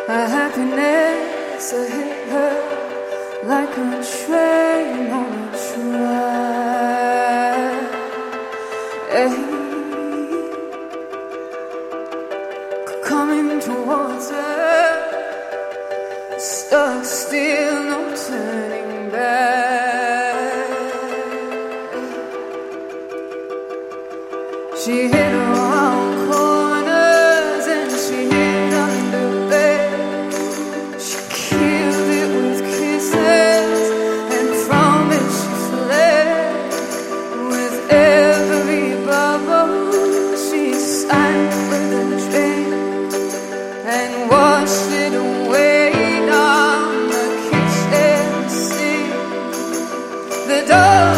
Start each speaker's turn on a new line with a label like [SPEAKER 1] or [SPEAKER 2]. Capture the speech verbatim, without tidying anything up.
[SPEAKER 1] Her happiness hit her like a train on a track. Hey. Coming towards her, stuck still, no turning back. She hit around corners and she hid under bed. She killed it with kisses and from it she fled. With every bubble she sank with a drink and washed it away down the kitchen sink. The door